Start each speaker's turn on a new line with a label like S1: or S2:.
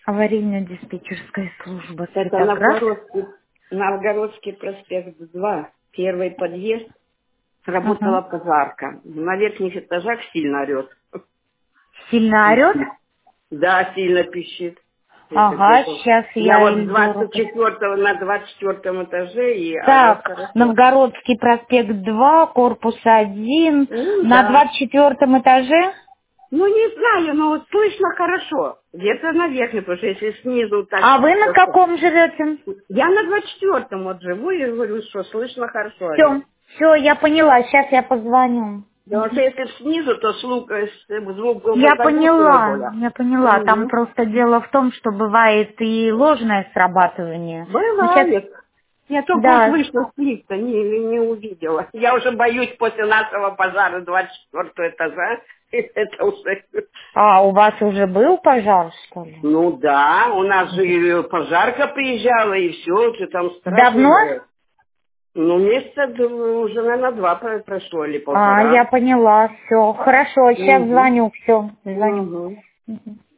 S1: Аварийно-диспетчерская служба
S2: Это
S1: Светоград.
S2: Новгородский проспект 2, первый подъезд,
S1: Ага.
S2: сработала пожарка. На верхних этажах сильно орет.
S1: Сильно орет?
S2: Пищит. Да, сильно пищит. Это
S1: Ага,
S2: где-то.
S1: сейчас
S2: Я
S1: я
S2: вот с
S1: Эльдору.
S2: 24 на 24 этаже и орет
S1: Так,
S2: хорошо.
S1: Новгородский проспект 2, корпус 1,
S2: Ну
S1: на
S2: да.
S1: 24 этаже?
S2: Ну не знаю, но вот слышно хорошо. Где-то на верхнем, потому что если снизу так
S1: А вы на
S2: просто.
S1: каком живете?
S2: Я на 24 вот живу и говорю, что слышно хорошо орет.
S1: Все, я поняла, сейчас я позвоню.
S2: Потому что если снизу, то звук был бы заглушенный более.
S1: Я поняла. Там
S2: Угу.
S1: просто дело в том, что бывает и ложное срабатывание. Ну, сейчас,
S2: Бывает. Я только вот
S1: да.
S2: вышла с лифта, не увидела. Я уже боюсь после нашего пожара 24 этажа. Это уже...
S1: А, у вас уже был пожар, что ли?
S2: Ну да, у нас же и пожарка приезжала, и все, что там страшно
S1: Давно?
S2: было. Ну, месяца уже, наверное, два прошло или
S1: А, я
S2: полтора.
S1: поняла, все. Хорошо, сейчас
S2: Угу.
S1: звоню, все, звоню.
S2: Угу.
S1: Мгм.